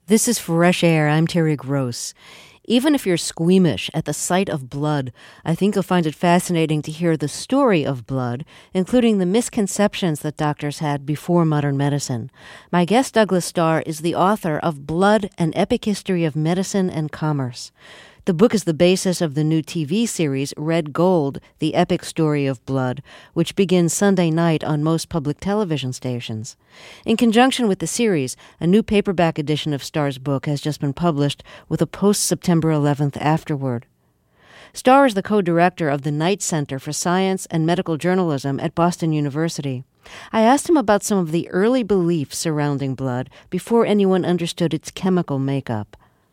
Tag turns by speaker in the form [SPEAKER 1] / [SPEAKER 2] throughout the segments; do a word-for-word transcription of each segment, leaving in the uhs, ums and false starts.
[SPEAKER 1] This is Fresh Air. I'm Terry Gross. Even if you're squeamish at the sight of blood, I think you'll find it fascinating to hear the story of blood, including the misconceptions that doctors had before modern medicine. My guest, Douglas Starr, is the author of Blood, An Epic History of Medicine and Commerce. The book is the basis of the new T V series Red Gold, The Epic Story of Blood, which begins Sunday night on most public television stations. In conjunction with the series, a new paperback edition of Starr's book has just been published with a post-September eleventh afterword. Starr is the co-director of the Knight Center for Science and Medical Journalism at Boston University. I asked him about some of the early beliefs surrounding blood before anyone understood its chemical makeup.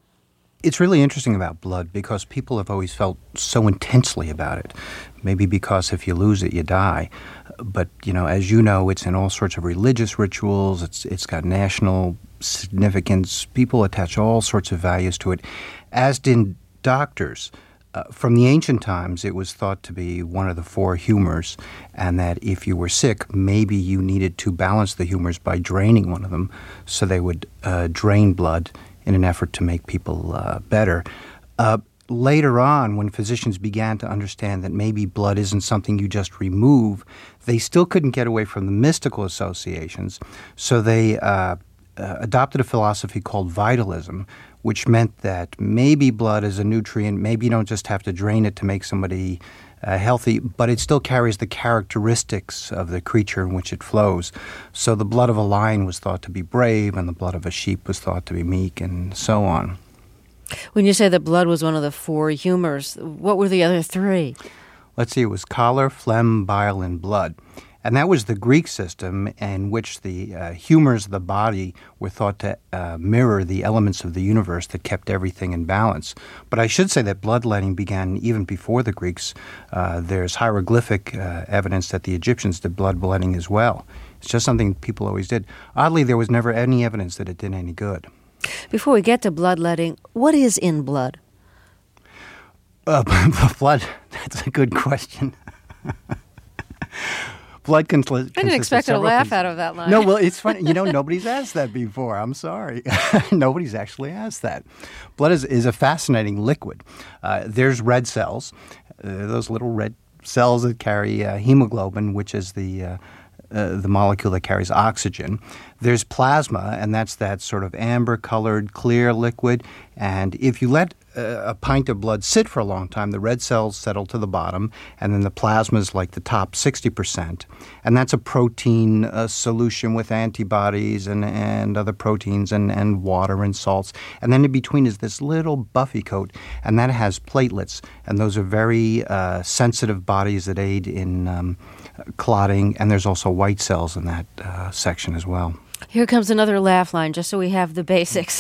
[SPEAKER 2] It's really interesting about blood because people have always felt so intensely about it. Maybe because if you lose it, you die. But, you know, as you know, it's in all sorts of religious rituals. It's It's got national significance. People attach all sorts of values to it, as did doctors. Uh, from the ancient times, it was thought to be one of the four humors, and that if you were sick, maybe you needed to balance the humors by draining one of them. So they would uh, drain blood in an effort to make people uh, better. Uh, later on, when physicians began to understand that maybe blood isn't something you just remove, they still couldn't get away from the mystical associations. So they uh, uh, adopted a philosophy called vitalism, which meant that maybe blood is a nutrient. Maybe you don't just have to drain it to make somebody Uh, healthy, but it still carries the characteristics of the creature in which it flows. So the blood of a lion was thought to be brave, and the blood of a sheep was thought to be meek, and so on.
[SPEAKER 1] When you say that blood was one of the four humors, what were the other three?
[SPEAKER 2] Let's see, it was choler, phlegm, bile, and blood. And that was the Greek system in which the uh, humors of the body were thought to uh, mirror the elements of the universe that kept everything in balance. But I should say that bloodletting began even before the Greeks. Uh, there's hieroglyphic uh, evidence that the Egyptians did bloodletting as well. It's just something people always did. Oddly, there was never any evidence that it did any good.
[SPEAKER 1] Before we get to bloodletting, what is in blood?
[SPEAKER 2] Uh, blood, that's a good question. Blood con-
[SPEAKER 1] I didn't expect a laugh
[SPEAKER 2] things.
[SPEAKER 1] out of that line.
[SPEAKER 2] No, well, it's funny. You know, nobody's asked that before. I'm sorry. Nobody's actually asked that. Blood is, is a fascinating liquid. Uh, there's red cells, uh, those little red cells that carry uh, hemoglobin, which is the uh, uh, the molecule that carries oxygen. There's plasma, and that's that sort of amber-colored, clear liquid. And if you let a pint of blood sit for a long time, the red cells settle to the bottom, and then the plasma is like the top sixty percent. And that's a protein uh, solution with antibodies and, and other proteins and, and water and salts. And then in between is this little buffy coat, and that has platelets. And those are very uh, sensitive bodies that aid in um, clotting. And there's also white cells in that uh, section as well.
[SPEAKER 1] Here comes another laugh line, just so we have the basics.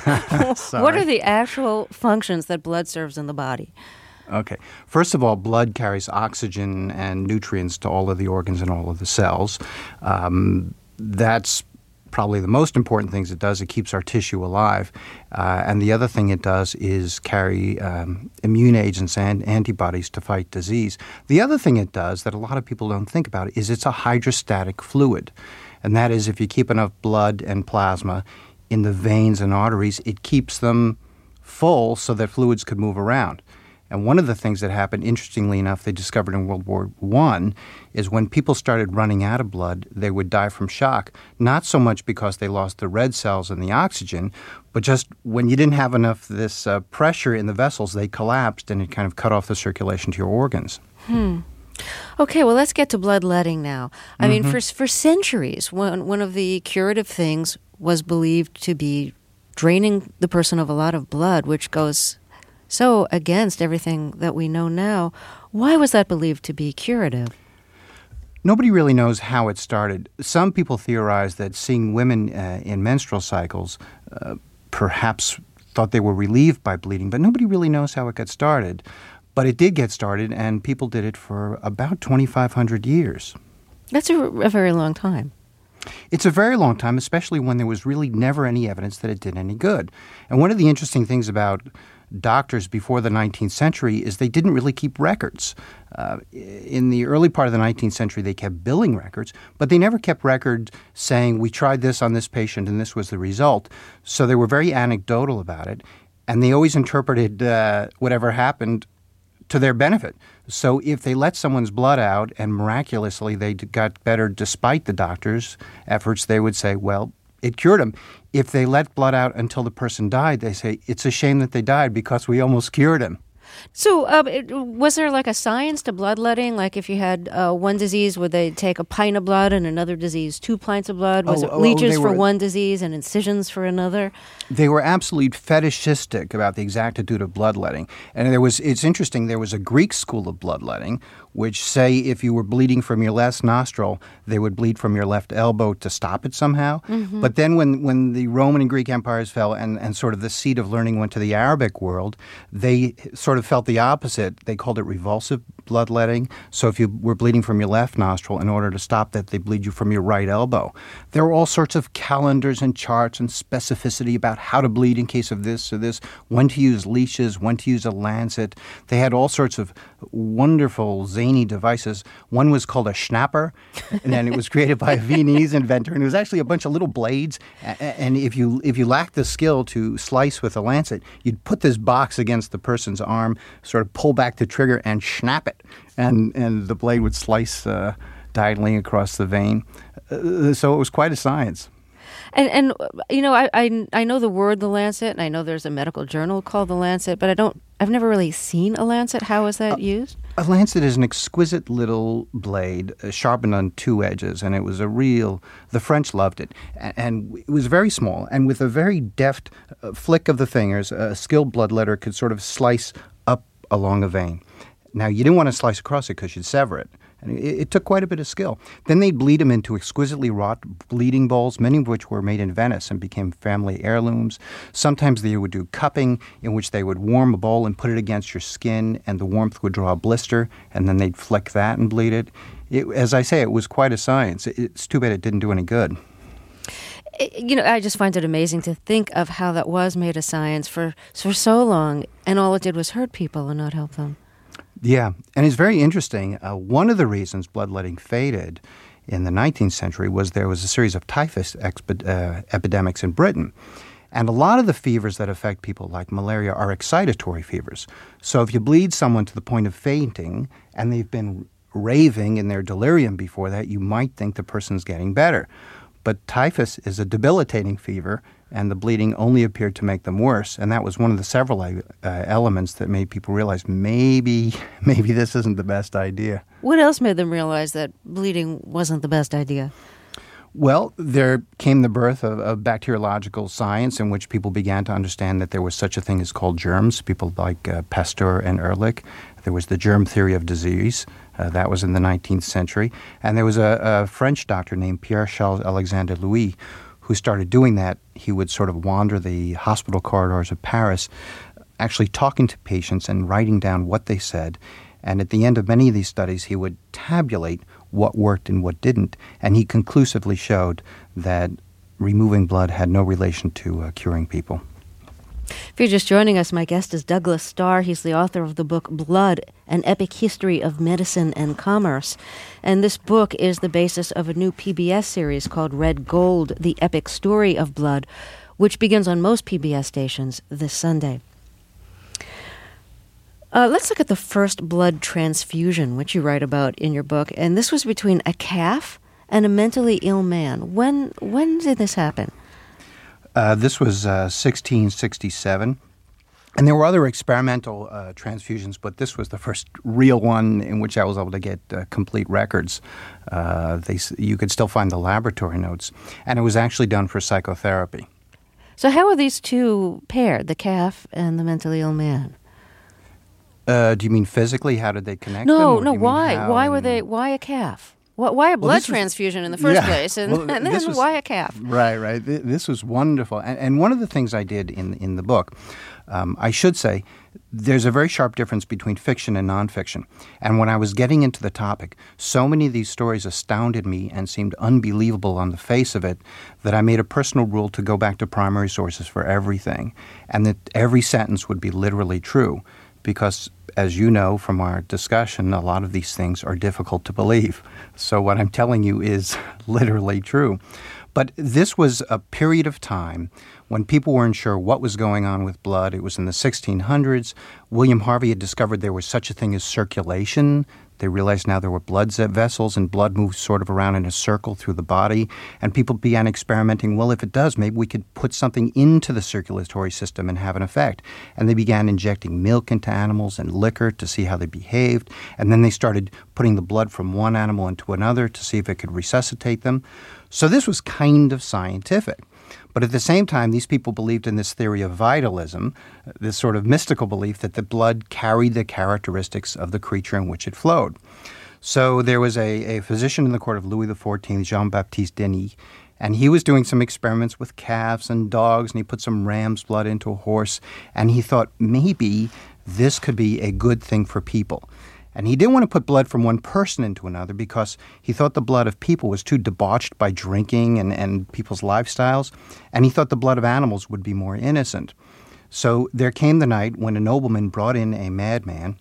[SPEAKER 1] What are the actual functions that blood serves in the body?
[SPEAKER 2] Okay. First of all, blood carries oxygen and nutrients to all of the organs and all of the cells. Um, that's probably the most important things it does. It keeps our tissue alive. Uh, and the other thing it does is carry um, immune agents and antibodies to fight disease. The other thing it does that a lot of people don't think about is it's a hydrostatic fluid. And that is, if you keep enough blood and plasma in the veins and arteries, it keeps them full so that fluids could move around. And one of the things that happened, interestingly enough, they discovered in World War One, is when people started running out of blood, they would die from shock. Not so much because they lost the red cells and the oxygen, but just when you didn't have enough this uh, pressure in the vessels, they collapsed and it kind of cut off the circulation to your organs.
[SPEAKER 1] Hmm. Okay, well, let's get to bloodletting now. I
[SPEAKER 2] Mm-hmm.
[SPEAKER 1] mean, for for centuries, one, one of the curative things was believed to be draining the person of a lot of blood, which goes so against everything that we know now. Why was that believed to be curative?
[SPEAKER 2] Nobody really knows how it started. Some people theorize that seeing women uh, in menstrual cycles uh, perhaps thought they were relieved by bleeding, but nobody really knows how it got started. But it did get started, and people did it for about twenty-five hundred years.
[SPEAKER 1] That's a, a very long time.
[SPEAKER 2] It's a very long time, especially when there was really never any evidence that it did any good. And one of the interesting things about doctors before the nineteenth century is they didn't really keep records. Uh, in the early part of the nineteenth century, they kept billing records, but they never kept records saying, we tried this on this patient and this was the result. So they were very anecdotal about it, and they always interpreted uh, whatever happened to their benefit. So if they let someone's blood out and miraculously they got better despite the doctor's efforts, they would say, well, it cured them. If they let blood out until the person died, they say, it's a shame that they died because we almost cured him.
[SPEAKER 1] So uh, it, was there like a science to bloodletting? Like if you had uh, one disease, would they take a pint of blood and another disease, two pints of blood? Was
[SPEAKER 2] oh,
[SPEAKER 1] it leeches
[SPEAKER 2] oh,
[SPEAKER 1] for
[SPEAKER 2] were,
[SPEAKER 1] one disease and incisions for another?
[SPEAKER 2] They were absolutely fetishistic about the exactitude of bloodletting. And there was, it's interesting, there was a Greek school of bloodletting, which say if you were bleeding from your left nostril, they would bleed from your left elbow to stop it somehow. Mm-hmm. But then when, when the Roman and Greek empires fell and, and sort of the seat of learning went to the Arabic world, they sort of felt the opposite. They called it revulsive bloodletting. So if you were bleeding from your left nostril, in order to stop that, they bleed you from your right elbow. There were all sorts of calendars and charts and specificity about how to bleed in case of this or this, when to use leashes, when to use a lancet. They had all sorts of wonderful zany devices. One was called a schnapper, and then it was created by a Viennese inventor, and it was actually a bunch of little blades. And if you if you lacked the skill to slice with a lancet, you'd put this box against the person's arm, sort of pull back the trigger, and snap it, and and the blade would slice uh, diagonally across the vein. Uh, so it was quite a science.
[SPEAKER 1] And, and you know, I, I I know the word The Lancet, and I know there's a medical journal called The Lancet, but I don't, I've never really seen a lancet. How is that uh, used?
[SPEAKER 2] A lancet is an exquisite little blade, uh, sharpened on two edges, and it was a real, the French loved it. And, and it was very small, and with a very deft uh, flick of the fingers, a skilled bloodletter could sort of slice up along a vein. Now, you didn't want to slice across it because you'd sever it. And it, it took quite a bit of skill. Then they'd bleed them into exquisitely wrought bleeding bowls, many of which were made in Venice and became family heirlooms. Sometimes they would do cupping, in which they would warm a bowl and put it against your skin, and the warmth would draw a blister, and then they'd flick that and bleed it. it as I say, it was quite a science. It, it's too bad it didn't do any good.
[SPEAKER 1] You know, I just find it amazing to think of how that was made a science for, for so long, and all it did was hurt people and not help them.
[SPEAKER 2] Yeah, and it's very interesting. Uh, one of the reasons bloodletting faded in the nineteenth century was there was a series of typhus exp- uh, epidemics in Britain. And a lot of the fevers that affect people, like malaria, are excitatory fevers. So if you bleed someone to the point of fainting and they've been raving in their delirium before that, you might think the person's getting better. But typhus is a debilitating fever, and the bleeding only appeared to make them worse. And that was one of the several uh, elements that made people realize maybe maybe this isn't the best idea.
[SPEAKER 1] What else made them realize that bleeding wasn't the best idea?
[SPEAKER 2] Well, there came the birth of, of bacteriological science, in which people began to understand that there was such a thing as called germs, people like uh, Pasteur and Ehrlich. There was the germ theory of disease. Uh, that was in the nineteenth century. And there was a, a French doctor named Pierre-Charles Alexandre Louis who started doing that. He would sort of wander the hospital corridors of Paris, actually talking to patients and writing down what they said. And at the end of many of these studies, he would tabulate what worked and what didn't. And he conclusively showed that removing blood had no relation to uh, curing people.
[SPEAKER 1] If you're just joining us, my guest is Douglas Starr. He's the author of the book Blood, An Epic History of Medicine and Commerce. And this book is the basis of a new P B S series called Red Gold, The Epic Story of Blood, which begins on most P B S stations this Sunday. Uh, let's look at the first blood transfusion, which you write about in your book. And this was between a calf and a mentally ill man. When when did this happen?
[SPEAKER 2] Uh, this was uh, sixteen sixty-seven. And there were other experimental uh, transfusions, but this was the first real one in which I was able to get uh, complete records. Uh, they, you could still find the laboratory notes. And it was actually done for psychotherapy.
[SPEAKER 1] So how are these two paired, the calf and the mentally ill man?
[SPEAKER 2] Uh, do you mean physically? How did they connect?
[SPEAKER 1] No,
[SPEAKER 2] them,
[SPEAKER 1] no. Why? Why were they? Why a calf? Wh- Why a blood
[SPEAKER 2] Well, this was-
[SPEAKER 1] transfusion in the first
[SPEAKER 2] Yeah.
[SPEAKER 1] place? And,
[SPEAKER 2] Well,
[SPEAKER 1] and
[SPEAKER 2] this
[SPEAKER 1] then
[SPEAKER 2] was-
[SPEAKER 1] why a calf?
[SPEAKER 2] Right, right. Th- This was wonderful. And, and one of the things I did in, in the book, um, I should say, there's a very sharp difference between fiction and nonfiction. And when I was getting into the topic, so many of these stories astounded me and seemed unbelievable on the face of it that I made a personal rule to go back to primary sources for everything, and that every sentence would be literally true. Because, as you know from our discussion, a lot of these things are difficult to believe. So what I'm telling you is literally true. But this was a period of time when people weren't sure what was going on with blood. It was in the sixteen hundreds. William Harvey had discovered there was such a thing as circulation. They realized now there were blood vessels, and blood moves sort of around in a circle through the body. And people began experimenting, well, if it does, maybe we could put something into the circulatory system and have an effect. And they began injecting milk into animals and liquor to see how they behaved. And then they started putting the blood from one animal into another to see if it could resuscitate them. So this was kind of scientific. But at the same time, these people believed in this theory of vitalism, this sort of mystical belief that the blood carried the characteristics of the creature in which it flowed. So there was a, a physician in the court of Louis the fourteenth, Jean-Baptiste Denis, and he was doing some experiments with calves and dogs, and he put some ram's blood into a horse, and he thought maybe this could be a good thing for people. And he didn't want to put blood from one person into another because he thought the blood of people was too debauched by drinking and, and people's lifestyles, and he thought the blood of animals would be more innocent. So there came the night when a nobleman brought in a madman.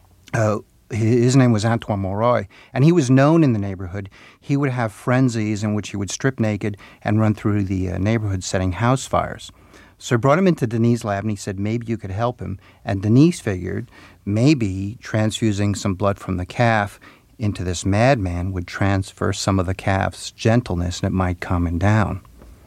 [SPEAKER 2] Uh, his name was Antoine Mauroy, and he was known in the neighborhood. He would have frenzies in which he would strip naked and run through the uh, neighborhood setting house fires. So I brought him into Denis' lab, and he said, maybe you could help him. And Denis figured maybe transfusing some blood from the calf into this madman would transfer some of the calf's gentleness, and it might calm him down.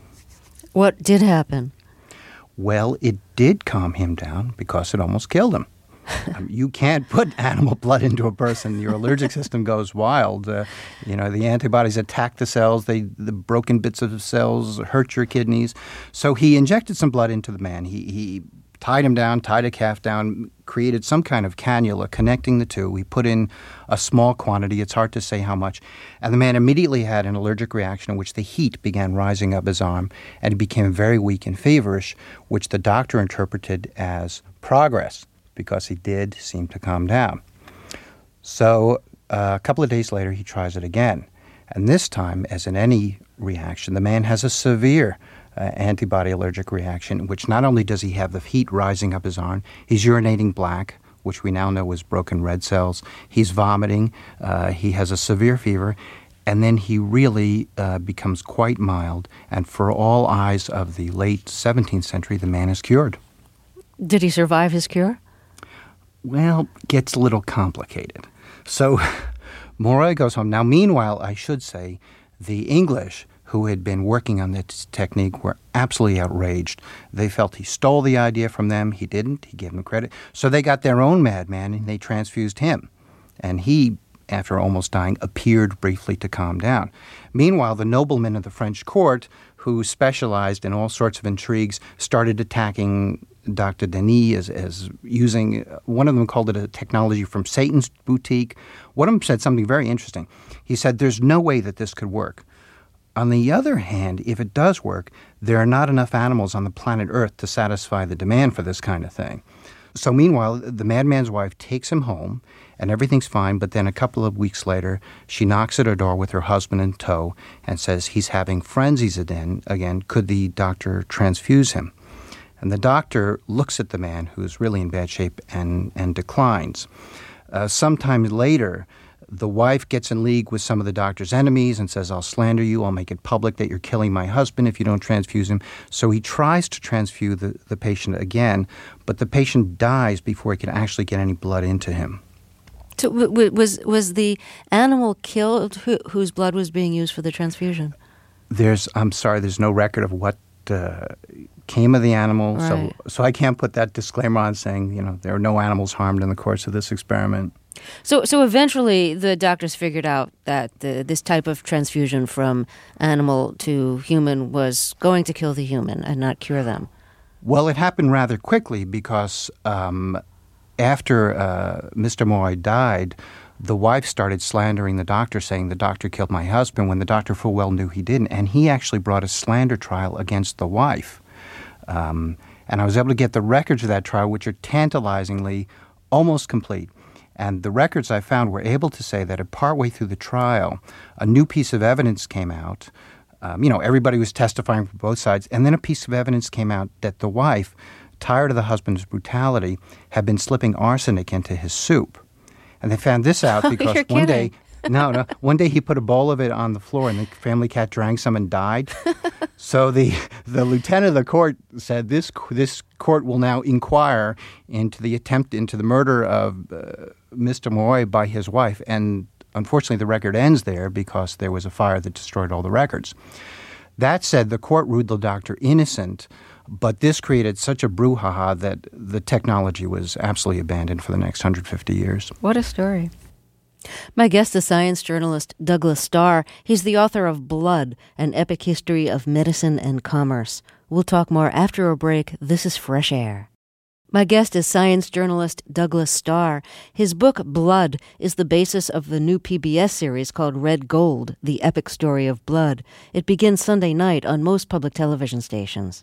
[SPEAKER 1] What did happen?
[SPEAKER 2] Well, it did calm him down because it almost killed him. Um, you can't put animal blood into a person. Your allergic system goes wild. Uh, you know, the antibodies attack the cells. They, the broken bits of the cells hurt your kidneys. So he injected some blood into the man. He, he tied him down, tied a calf down, created some kind of cannula connecting the two. We put in a small quantity. It's hard to say how much. And the man immediately had an allergic reaction in which the heat began rising up his arm, and he became very weak and feverish, which the doctor interpreted as progress, because he did seem to calm down. So uh, a couple of days later, he tries it again. And this time, as in any reaction, the man has a severe uh, antibody allergic reaction, in which not only does he have the heat rising up his arm, he's urinating black, which we now know is broken red cells. He's vomiting. Uh, he has a severe fever. And then he really uh, becomes quite mild. And for all eyes of the late seventeenth century, the man is cured.
[SPEAKER 1] Did he survive his cure?
[SPEAKER 2] Well, gets a little complicated. So Mauroy goes home. Now, meanwhile, I should say, the English who had been working on this technique were absolutely outraged. They felt he stole the idea from them. He didn't. He gave them credit. So they got their own madman, and they transfused him. And he, after almost dying, appeared briefly to calm down. Meanwhile, the noblemen of the French court, who specialized in all sorts of intrigues, started attacking Doctor Denis as, as using, one of them called it a technology from Satan's boutique. One of them said something very interesting. He said, there's no way that this could work. On the other hand, if it does work, there are not enough animals on the planet Earth to satisfy the demand for this kind of thing. So meanwhile, the madman's wife takes him home, and everything's fine, but then a couple of weeks later, she knocks at her door with her husband in tow and says he's having frenzies again. Again, could the doctor transfuse him? And the doctor looks at the man, who's really in bad shape, and, and declines. Uh, sometime later, the wife gets in league with some of the doctor's enemies and says, I'll slander you, I'll make it public that you're killing my husband if you don't transfuse him. So he tries to transfuse the, the patient again, but the patient dies before he can actually get any blood into him.
[SPEAKER 1] So w- w- was was the animal killed who, whose blood was being used for the transfusion?
[SPEAKER 2] There's, I'm sorry, there's no record of what uh, came of the animal,
[SPEAKER 1] right.
[SPEAKER 2] so so I can't put that disclaimer on saying, you know, there are no animals harmed in the course of this experiment.
[SPEAKER 1] So so eventually the doctors figured out that the, this type of transfusion from animal to human was going to kill the human and not cure them.
[SPEAKER 2] Well, it happened rather quickly because um, after uh, Mister Mauroy died, the wife started slandering the doctor, saying the doctor killed my husband, when the doctor full well knew he didn't. And he actually brought a slander trial against the wife. Um, and I was able to get the records of that trial, which are tantalizingly almost complete. And the records I found were able to say that partway through the trial, a new piece of evidence came out. Um, you know, everybody was testifying from both sides. And then a piece of evidence came out that the wife, tired of the husband's brutality, had been slipping arsenic into his soup. And they found this out because
[SPEAKER 1] You're
[SPEAKER 2] one
[SPEAKER 1] kidding.
[SPEAKER 2] day, no, no, one day he put a bowl of it on the floor and the family cat drank some and died. So the the lieutenant of the court said this this court will now inquire into the attempt into the murder of uh, Mister Moy by his wife. And unfortunately, the record ends there because there was a fire that destroyed all the records. That said, the court ruled the doctor innocent. But this created such a brouhaha that the technology was absolutely abandoned for the next one hundred fifty years.
[SPEAKER 1] What a story. My guest is science journalist Douglas Starr. He's the author of Blood, An Epic History of Medicine and Commerce. We'll talk more after a break. This is Fresh Air. My guest is science journalist Douglas Starr. His book, Blood, is the basis of the new P B S series called Red Gold, The Epic Story of Blood. It begins Sunday night on most public television stations.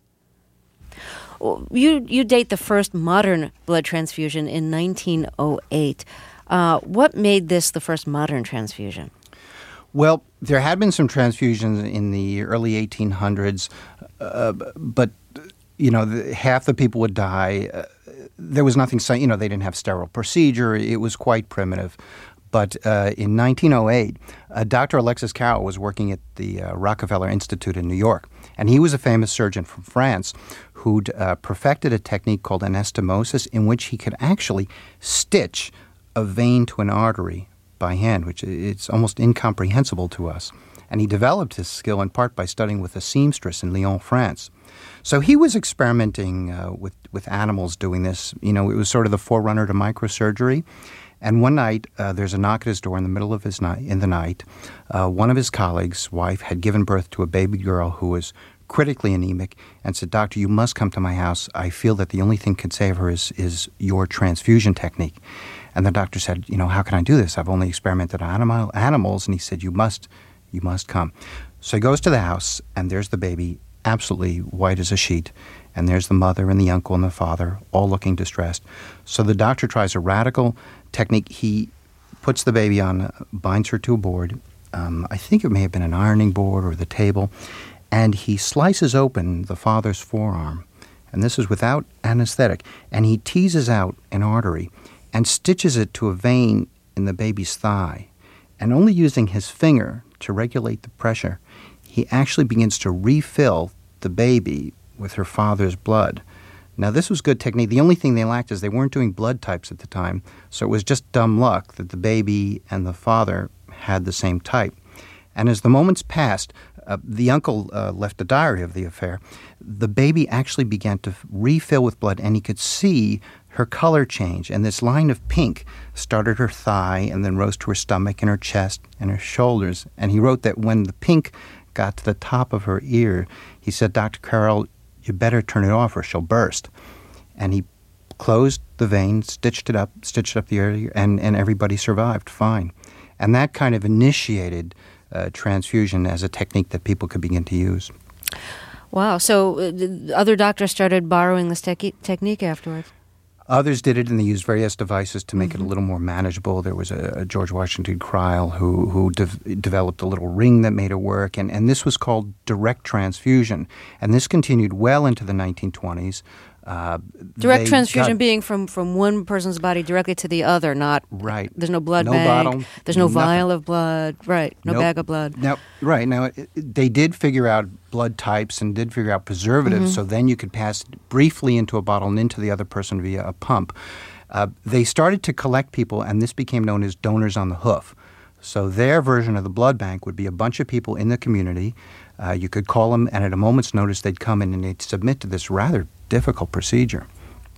[SPEAKER 1] You you date the first modern blood transfusion in nineteen oh eight. Uh, what made this the first modern transfusion?
[SPEAKER 2] Well, there had been some transfusions in the early eighteen hundreds, uh, but, you know, the, half the people would die. Uh, there was nothing, you know, they didn't have sterile procedure. It was quite primitive. But uh, in nineteen oh eight, uh, Doctor Alexis Carrel was working at the uh, Rockefeller Institute in New York. And he was a famous surgeon from France who'd uh, perfected a technique called anastomosis, in which he could actually stitch a vein to an artery by hand, which it's almost incomprehensible to us. And he developed his skill in part by studying with a seamstress in Lyon, France. So he was experimenting uh, with, with animals doing this. You know, it was sort of the forerunner to microsurgery. And one night, uh, there's a knock at his door in the middle of his night. In the night, uh, one of his colleagues' wife had given birth to a baby girl who was critically anemic, and said, "Doctor, you must come to my house. I feel that the only thing that can save her is is your transfusion technique." And the doctor said, "You know, how can I do this? I've only experimented on animal animals." And he said, "You must, you must come." So he goes to the house, and there's the baby, absolutely white as a sheet. And there's the mother and the uncle and the father, all looking distressed. So the doctor tries a radical technique. He puts the baby on, binds her to a board. Um, I think it may have been an ironing board or the table. And he slices open the father's forearm. And this is without anesthetic. And he teases out an artery and stitches it to a vein in the baby's thigh. And only using his finger to regulate the pressure, he actually begins to refill the baby with her father's blood. Now, this was good technique. The only thing they lacked is they weren't doing blood types at the time, so it was just dumb luck that the baby and the father had the same type. And as the moments passed, uh, the uncle uh, left a diary of the affair. The baby actually began to refill with blood, and he could see her color change. And this line of pink started her thigh and then rose to her stomach and her chest and her shoulders. And he wrote that when the pink got to the top of her ear, he said, "Doctor Carrel, you better turn it off or she'll burst." And he closed the vein, stitched it up, stitched up the area, and, and everybody survived fine. And that kind of initiated uh, transfusion as a technique that people could begin to use.
[SPEAKER 1] Wow. So uh, other doctors started borrowing this te- technique afterwards?
[SPEAKER 2] Others did it, and they used various devices to make
[SPEAKER 1] mm-hmm.
[SPEAKER 2] it a little more manageable. There was a, a George Washington Cryle who who de- developed a little ring that made it work, and, and this was called direct transfusion. And this continued well into the nineteen twenties. Uh,
[SPEAKER 1] direct transfusion
[SPEAKER 2] got,
[SPEAKER 1] being from, from one person's body directly to the other, not
[SPEAKER 2] right.
[SPEAKER 1] There's no blood
[SPEAKER 2] no
[SPEAKER 1] bank.
[SPEAKER 2] Bottle,
[SPEAKER 1] there's no
[SPEAKER 2] nothing.
[SPEAKER 1] vial of blood. Right. No
[SPEAKER 2] nope.
[SPEAKER 1] bag of blood.
[SPEAKER 2] Now, right. Now, it, they did figure out blood types and did figure out preservatives, mm-hmm. so then you could pass it briefly into a bottle and into the other person via a pump. Uh, they started to collect people, and this became known as donors on the hoof. So their version of the blood bank would be a bunch of people in the community. Uh, you could call them, and at a moment's notice, they'd come in and they'd submit to this rather difficult procedure.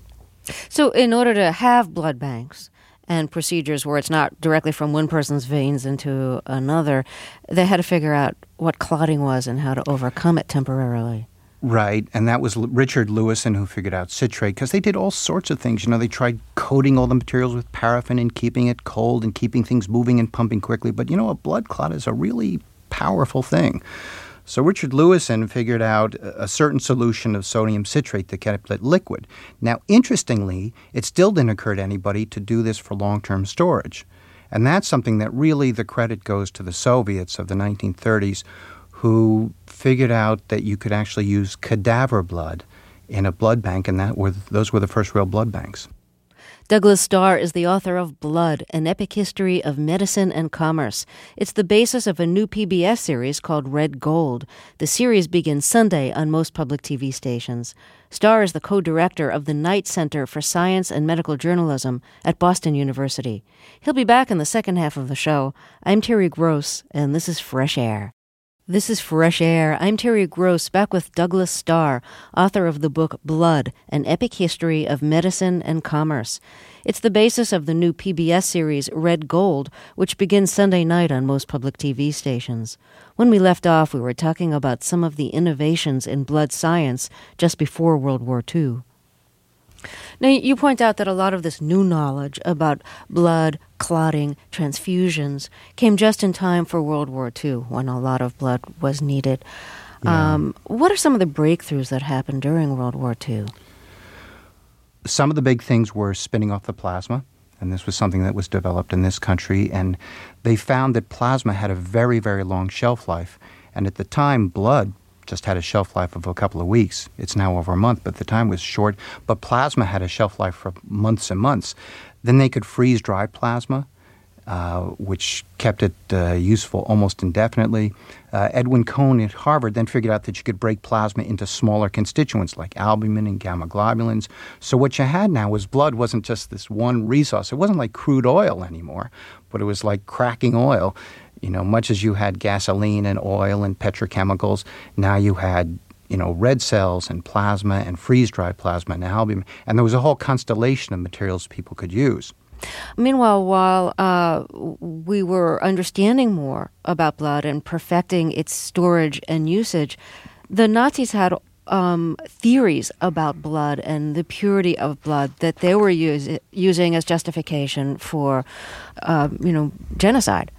[SPEAKER 1] So in order to have blood banks and procedures where it's not directly from one person's veins into another, they had to figure out what clotting was and how to overcome it temporarily.
[SPEAKER 2] Right, and that was L- Richard Lewison who figured out citrate, because they did all sorts of things. You know, they tried coating all the materials with paraffin and keeping it cold and keeping things moving and pumping quickly. But, you know, a blood clot is a really powerful thing. So Richard Lewison figured out a certain solution of sodium citrate that kept it liquid. Now, interestingly, it still didn't occur to anybody to do this for long-term storage. And that's something that really the credit goes to the Soviets of the nineteen thirties, who figured out that you could actually use cadaver blood in a blood bank, and that were those were the first real blood banks.
[SPEAKER 1] Douglas Starr is the author of Blood, An Epic History of Medicine and Commerce. It's the basis of a new P B S series called Red Gold. The series begins Sunday on most public T V stations. Starr is the co-director of the Knight Center for Science and Medical Journalism at Boston University. He'll be back in the second half of the show. I'm Terry Gross, and this is Fresh Air. This is Fresh Air. I'm Terry Gross, back with Douglas Starr, author of the book Blood, An Epic History of Medicine and Commerce. It's the basis of the new P B S series Red Gold, which begins Sunday night on most public T V stations. When we left off, we were talking about some of the innovations in blood science just before World War Two. Now, you point out that a lot of this new knowledge about blood, clotting, transfusions came just in time for World War Two, when a lot of blood was needed. Yeah. Um, what are some of the breakthroughs that happened during World War Two?
[SPEAKER 2] Some of the big things were spinning off the plasma, and this was something that was developed in this country, and they found that plasma had a very, very long shelf life, and at the time, blood just had a shelf life of a couple of weeks. It's now over a month, but the time was short. But plasma had a shelf life for months and months. Then they could freeze dry plasma, uh, which kept it uh, useful almost indefinitely. Uh, Edwin Cohn at Harvard then figured out that you could break plasma into smaller constituents like albumin and gamma globulins. So what you had now was blood wasn't just this one resource. It wasn't like crude oil anymore, but it was like cracking oil. You know, much as you had gasoline and oil and petrochemicals, now you had, you know, red cells and plasma and freeze-dried plasma and albumin. And there was a whole constellation of materials people could use.
[SPEAKER 1] Meanwhile, while uh, we were understanding more about blood and perfecting its storage and usage, the Nazis had um, theories about blood and the purity of blood that they were use, using as justification for, uh, you know, genocide.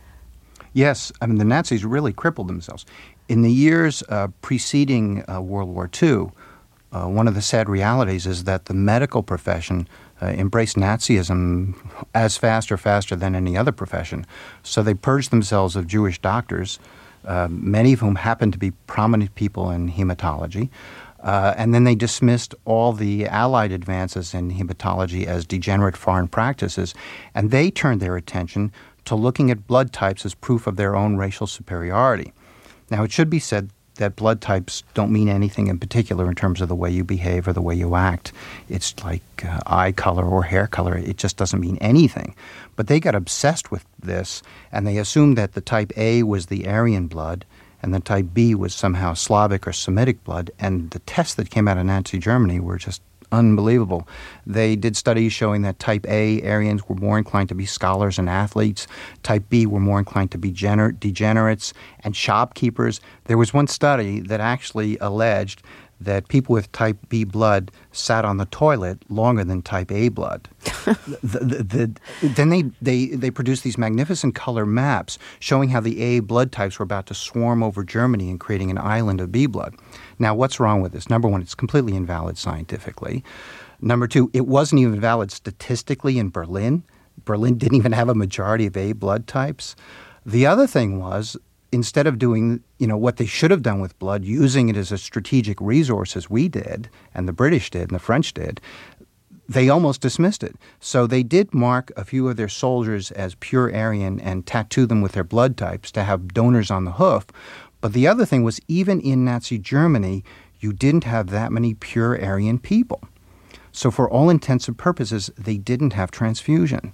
[SPEAKER 2] Yes, I mean, the Nazis really crippled themselves. In the years uh, preceding uh, World War Two, uh, one of the sad realities is that the medical profession uh, embraced Nazism as fast or faster than any other profession. So they purged themselves of Jewish doctors, uh, many of whom happened to be prominent people in hematology. Uh, and then they dismissed all the Allied advances in hematology as degenerate foreign practices. And they turned their attention to looking at blood types as proof of their own racial superiority. Now, it should be said that blood types don't mean anything in particular in terms of the way you behave or the way you act. It's like uh, eye color or hair color. It just doesn't mean anything. But they got obsessed with this, and they assumed that the type A was the Aryan blood, and the type B was somehow Slavic or Semitic blood. And the tests that came out of Nazi Germany were just unbelievable. They did studies showing that type A Aryans were more inclined to be scholars and athletes. Type B were more inclined to be gener- degenerates and shopkeepers. There was one study that actually alleged that people with type B blood sat on the toilet longer than type A blood. the, the, the, then they, they, they produced these magnificent color maps showing how the A blood types were about to swarm over Germany and creating an island of B blood. Now, what's wrong with this? Number one, it's completely invalid scientifically. Number two, it wasn't even valid statistically in Berlin. Berlin didn't even have a majority of A blood types. The other thing was, instead of doing, you know, what they should have done with blood, using it as a strategic resource as we did, and the British did, and the French did, they almost dismissed it. So they did mark a few of their soldiers as pure Aryan and tattoo them with their blood types to have donors on the hoof. But the other thing was, even in Nazi Germany, you didn't have that many pure Aryan people. So for all intents and purposes, they didn't have transfusion.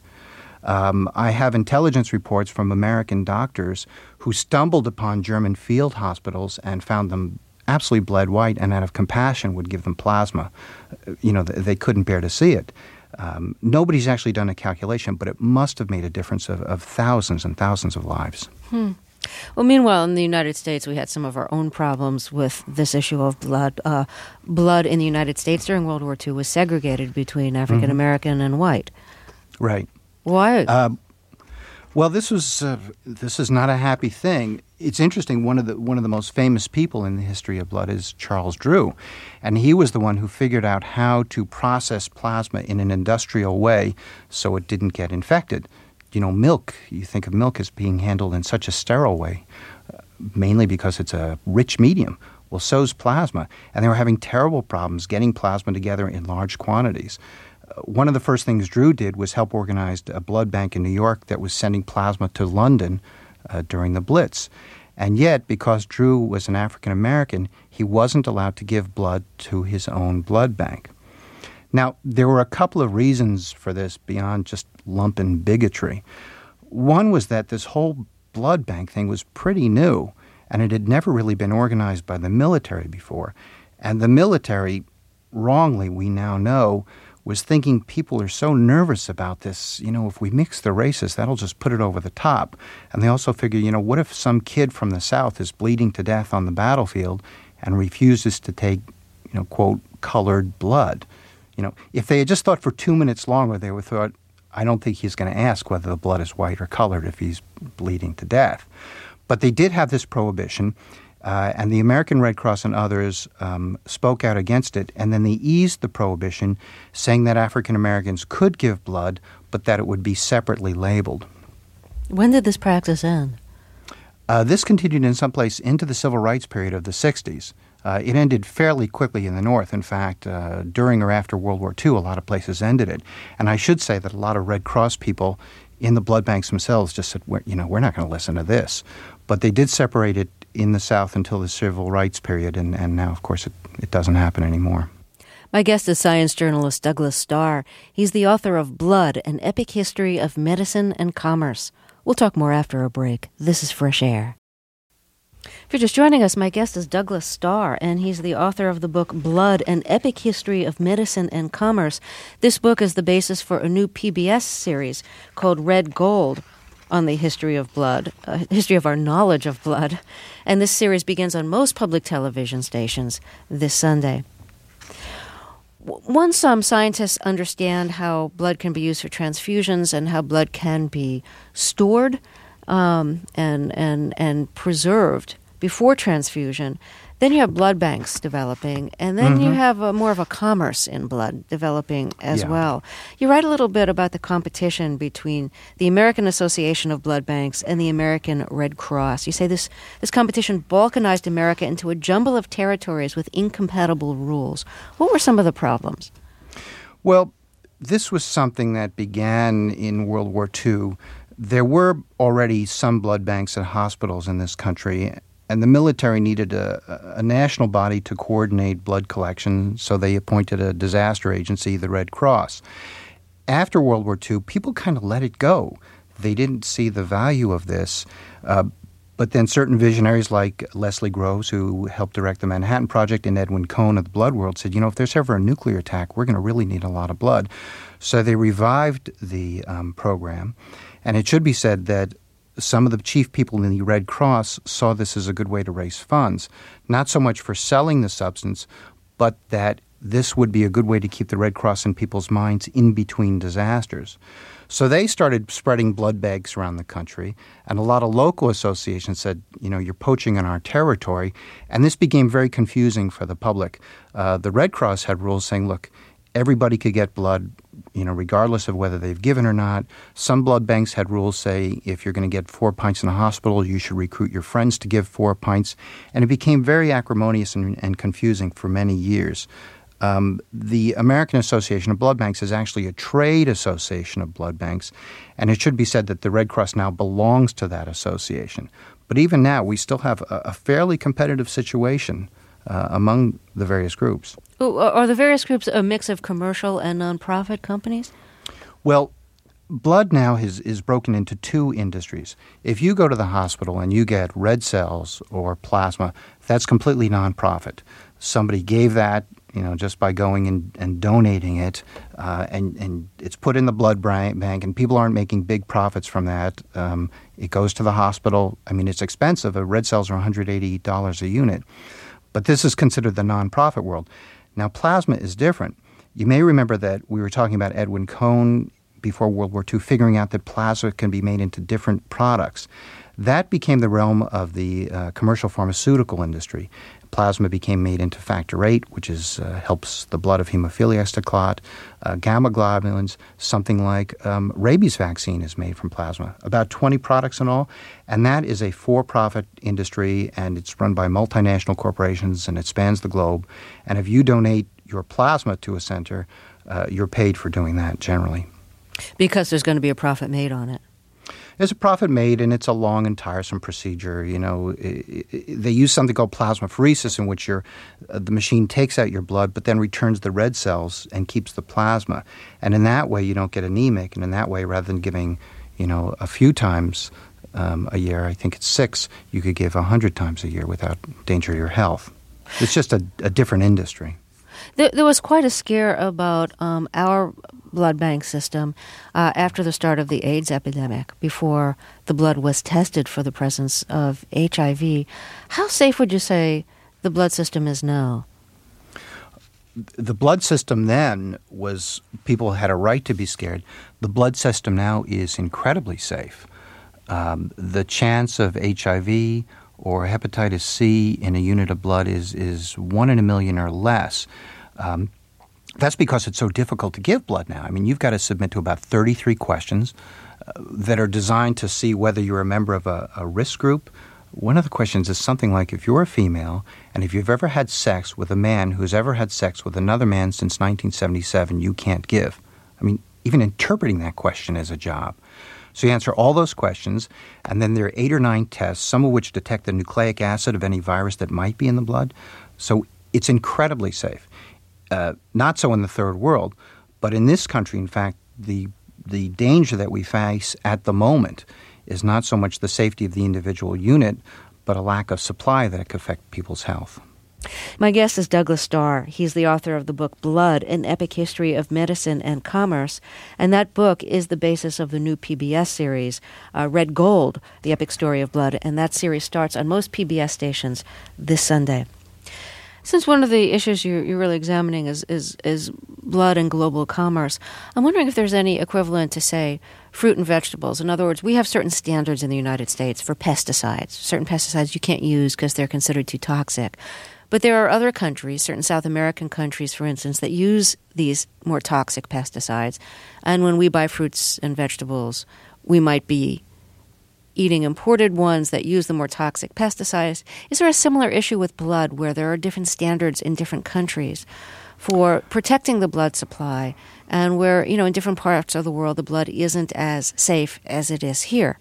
[SPEAKER 2] Um, I have intelligence reports from American doctors who stumbled upon German field hospitals and found them absolutely bled white, and out of compassion would give them plasma. You know, they couldn't bear to see it. Um, nobody's actually done a calculation, but it must have made a difference of, of thousands and thousands of lives.
[SPEAKER 1] Hmm. Well, meanwhile, in the United States, we had some of our own problems with this issue of blood. Uh, blood in the United States during World War Two was segregated between African American mm-hmm. and white.
[SPEAKER 2] Right.
[SPEAKER 1] Why?
[SPEAKER 2] Uh, well, this was uh, this is not a happy thing. It's interesting. One of the one of the most famous people in the history of blood is Charles Drew, and he was the one who figured out how to process plasma in an industrial way so it didn't get infected. You know, milk, you think of milk as being handled in such a sterile way, uh, mainly because it's a rich medium. Well, so's plasma. And they were having terrible problems getting plasma together in large quantities. Uh, one of the first things Drew did was help organize a blood bank in New York that was sending plasma to London uh, during the Blitz. And yet, because Drew was an African American, he wasn't allowed to give blood to his own blood bank. Now, there were a couple of reasons for this beyond just lumpen bigotry. One was that this whole blood bank thing was pretty new, and it had never really been organized by the military before. And the military, wrongly, we now know, was thinking people are so nervous about this, you know, if we mix the races, that'll just put it over the top. And they also figure, you know, what if some kid from the South is bleeding to death on the battlefield and refuses to take, you know, quote, colored blood? You know, if they had just thought for two minutes longer, they would have thought, I don't think he's going to ask whether the blood is white or colored if he's bleeding to death. But they did have this prohibition, uh, and the American Red Cross and others um, spoke out against it, and then they eased the prohibition, saying that African Americans could give blood, but that it would be separately labeled.
[SPEAKER 1] When did this practice end?
[SPEAKER 2] Uh, this continued in some place into the civil rights period of the sixties. Uh, it ended fairly quickly in the North. In fact, uh, during or after World War Two, a lot of places ended it. And I should say that a lot of Red Cross people in the blood banks themselves just said, we're, you know, we're not going to listen to this. But they did separate it in the South until the civil rights period, and, and now, of course, it, it doesn't happen anymore.
[SPEAKER 1] My guest is science journalist Douglas Starr. He's the author of Blood, An Epic History of Medicine and Commerce. We'll talk more after a break. This is Fresh Air. If you're just joining us, my guest is Douglas Starr, and he's the author of the book Blood, An Epic History of Medicine and Commerce. This book is the basis for a new P B S series called Red Gold on the history of blood, uh, history of our knowledge of blood. And this series begins on most public television stations this Sunday. Once some scientists understand how blood can be used for transfusions and how blood can be stored Um, and and and preserved before transfusion, then you have blood banks developing, and then mm-hmm. you have a, more of a commerce in blood developing as
[SPEAKER 2] yeah.
[SPEAKER 1] well. You write a little bit about the competition between the American Association of Blood Banks and the American Red Cross. You say this, this competition balkanized America into a jumble of territories with incompatible rules. What were some of the problems?
[SPEAKER 2] Well, this was something that began in World War Two. There were already some blood banks at hospitals in this country, and the military needed a, a national body to coordinate blood collection, so they appointed a disaster agency, the Red Cross. After World War Two, people kind of let it go. They didn't see the value of this. Uh, but then certain visionaries like Leslie Groves, who helped direct the Manhattan Project, and Edwin Cohen of the Blood World said, you know, if there's ever a nuclear attack, we're going to really need a lot of blood. So they revived the um, program. And it should be said that some of the chief people in the Red Cross saw this as a good way to raise funds, not so much for selling the substance, but that this would be a good way to keep the Red Cross in people's minds in between disasters. So they started spreading blood banks around the country, and a lot of local associations said, you know, you're poaching in our territory, and this became very confusing for the public. Uh, the Red Cross had rules saying, look, everybody could get blood, you know, regardless of whether they've given or not. Some blood banks had rules say if you're going to get four pints in a hospital, you should recruit your friends to give four pints. And it became very acrimonious and, and confusing for many years. Um, the American Association of Blood Banks is actually a trade association of blood banks, and it should be said that the Red Cross now belongs to that association. But even now, we still have a, a fairly competitive situation uh, among the various groups.
[SPEAKER 1] Ooh, are the various groups a mix of commercial and nonprofit companies?
[SPEAKER 2] Well, blood now is, is broken into two industries. If you go to the hospital and you get red cells or plasma, that's completely nonprofit. Somebody gave that, you know, just by going and, and donating it, uh, and, and it's put in the blood bank, and people aren't making big profits from that. Um, it goes to the hospital. I mean, it's expensive. Uh, red cells are one hundred eighty dollars a unit. But this is considered the nonprofit world. Now, plasma is different. You may remember that we were talking about Edwin Cohn before World War Two, figuring out that plasma can be made into different products. That became the realm of the uh, commercial pharmaceutical industry. Plasma became made into factor eight, which is uh, helps the blood of hemophiliacs to clot. Uh, gamma globulins, something like um, rabies vaccine is made from plasma. About twenty products in all. And that is a for-profit industry, and it's run by multinational corporations, and it spans the globe. And if you donate your plasma to a center, uh, you're paid for doing that generally.
[SPEAKER 1] Because there's going to be a profit made on it.
[SPEAKER 2] There's a profit made, and it's a long and tiresome procedure. You know, it, it, they use something called plasmapheresis, in which your uh, the machine takes out your blood, but then returns the red cells and keeps the plasma. And in that way, you don't get anemic. And in that way, rather than giving, you know, a few times um, a year, I think it's six, you could give a hundred times a year without danger to your health. It's just a, a different industry.
[SPEAKER 1] There, there was quite a scare about um, our blood bank system uh, after the start of the AIDS epidemic, before the blood was tested for the presence of H I V. How safe would you say the blood system is now?
[SPEAKER 2] The blood system then was, people had a right to be scared. The blood system now is incredibly safe. Um, the chance of H I V or hepatitis C in a unit of blood is, is one in a million or less. Um, That's because it's so difficult to give blood now. I mean, you've got to submit to about thirty-three questions uh, that are designed to see whether you're a member of a, a risk group. One of the questions is something like, if you're a female and if you've ever had sex with a man who's ever had sex with another man since nineteen seventy-seven, you can't give. I mean, even interpreting that question is a job. So you answer all those questions, and then there are eight or nine tests, some of which detect the nucleic acid of any virus that might be in the blood. So it's incredibly safe. Uh, not so in the third world, but in this country, in fact, the the danger that we face at the moment is not so much the safety of the individual unit, but a lack of supply that could affect people's health.
[SPEAKER 1] My guest is Douglas Starr. He's the author of the book Blood, An Epic History of Medicine and Commerce, and that book is the basis of the new P B S series, uh, Red Gold, The Epic Story of Blood, and that series starts on most P B S stations this Sunday. Since one of the issues you're, you're really examining is, is is blood and global commerce, I'm wondering if there's any equivalent to, say, fruit and vegetables. In other words, we have certain standards in the United States for pesticides. Certain pesticides you can't use because they're considered too toxic. But there are other countries, certain South American countries, for instance, that use these more toxic pesticides. And when we buy fruits and vegetables, we might be eating imported ones that use the more toxic pesticides. Is there a similar issue with blood where there are different standards in different countries for protecting the blood supply, and where, you know, in different parts of the world the blood isn't as safe as it is here?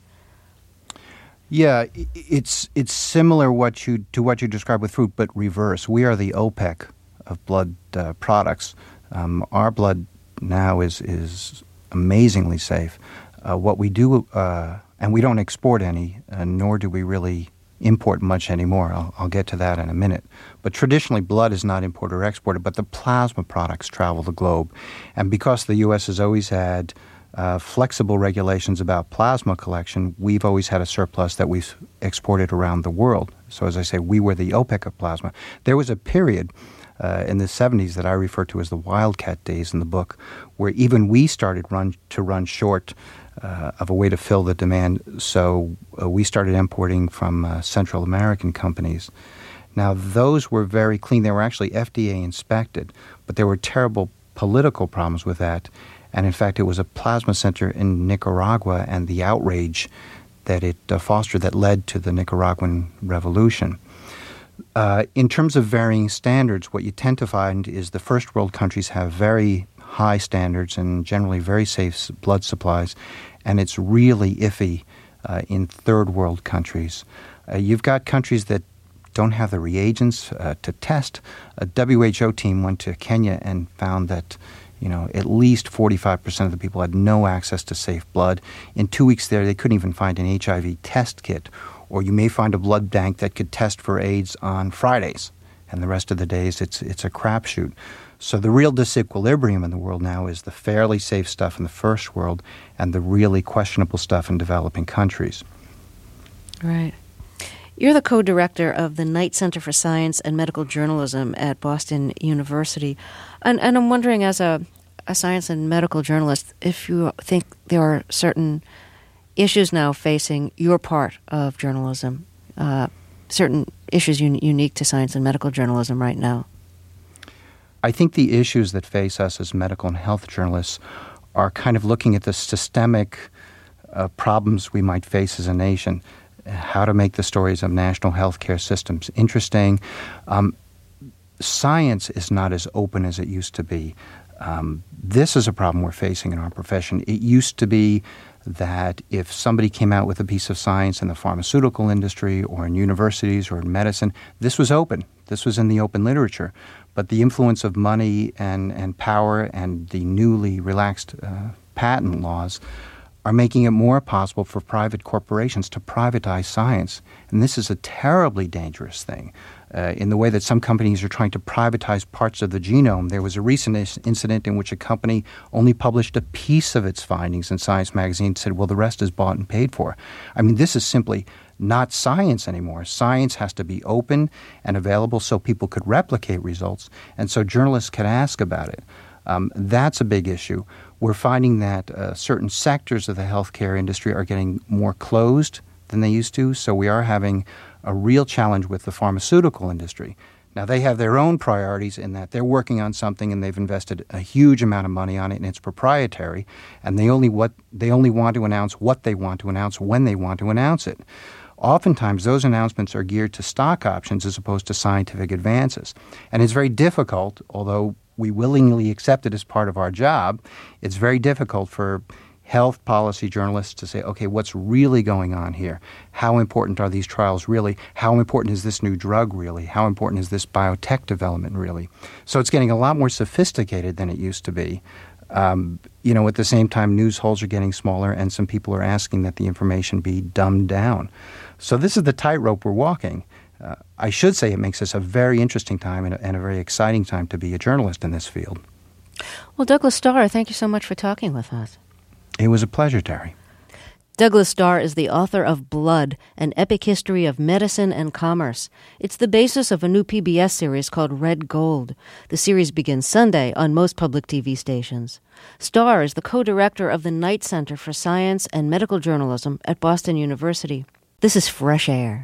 [SPEAKER 2] Yeah, it's it's similar what you to what you described with fruit, but reverse. We are the OPEC of blood uh, products. Um, our blood now is is amazingly safe. Uh, what we do, uh, and we don't export any, uh, nor do we really import much anymore. I'll, I'll get to that in a minute. But traditionally, blood is not imported or exported, but the plasma products travel the globe. And because the U S has always had uh, flexible regulations about plasma collection, we've always had a surplus that we've exported around the world. So as I say, we were the OPEC of plasma. There was a period uh, in the seventies that I refer to as the Wildcat days in the book, where even we started run to run short Uh, of a way to fill the demand. So uh, we started importing from uh, Central American companies. Now, those were very clean. They were actually F D A inspected, but there were terrible political problems with that. And in fact, it was a plasma center in Nicaragua and the outrage that it uh, fostered that led to the Nicaraguan revolution. Uh, in terms of varying standards, what you tend to find is the first world countries have very high standards and generally very safe blood supplies, and it's really iffy uh, in third world countries. Uh, you've got countries that don't have the reagents uh, to test. A W H O team went to Kenya and found that, you know, at least forty-five percent of the people had no access to safe blood. In two weeks there, they couldn't even find an H I V test kit. Or you may find a blood bank that could test for AIDS on Fridays. and the rest of the days it's it's a crapshoot. So the real disequilibrium in the world now is the fairly safe stuff in the first world and the really questionable stuff in developing countries.
[SPEAKER 1] Right. You're the co-director of the Knight Center for Science and Medical Journalism at Boston University. And, and I'm wondering, as a, a science and medical journalist, if you think there are certain issues now facing your part of journalism, uh, certain issues un- unique to science and medical journalism right now.
[SPEAKER 2] I think the issues that face us as medical and health journalists are kind of looking at the systemic uh, problems we might face as a nation, how to make the stories of national healthcare systems interesting. Um, science is not as open as it used to be. Um, this is a problem we're facing in our profession. It used to be that if somebody came out with a piece of science in the pharmaceutical industry or in universities or in medicine, this was open. This was in the open literature. But the influence of money and, and power and the newly relaxed uh, patent laws are making it more possible for private corporations to privatize science. And this is a terribly dangerous thing. Uh, in the way that some companies are trying to privatize parts of the genome. There was a recent is- incident in which a company only published a piece of its findings in Science magazine and said, well, the rest is bought and paid for. I mean, this is simply not science anymore. Science has to be open and available so people could replicate results and so journalists could ask about it. Um, that's a big issue. We're finding that uh, certain sectors of the healthcare industry are getting more closed than they used to, so we are having a real challenge with the pharmaceutical industry. Now, they have their own priorities in that they're working on something and they've invested a huge amount of money on it and it's proprietary, and they only what they only want to announce what they want to announce when they want to announce it. Oftentimes, those announcements are geared to stock options as opposed to scientific advances. And it's very difficult, although we willingly accept it as part of our job, it's very difficult for health policy journalists to say, okay, what's really going on here? How important are these trials really? How important is this new drug really? How important is this biotech development really? So it's getting a lot more sophisticated than it used to be. Um, you know, at the same time, news holes are getting smaller and some people are asking that the information be dumbed down. So this is the tightrope we're walking. Uh, I should say it makes this a very interesting time and a, and a very exciting time to be a journalist in this field.
[SPEAKER 1] Well, Douglas Starr, thank you so much for talking with us.
[SPEAKER 2] It was a pleasure, Terry.
[SPEAKER 1] Douglas Starr is the author of Blood, An Epic History of Medicine and Commerce. It's the basis of a new P B S series called Red Gold. The series begins Sunday on most public T V stations. Starr is the co-director of the Knight Center for Science and Medical Journalism at Boston University. This is Fresh Air.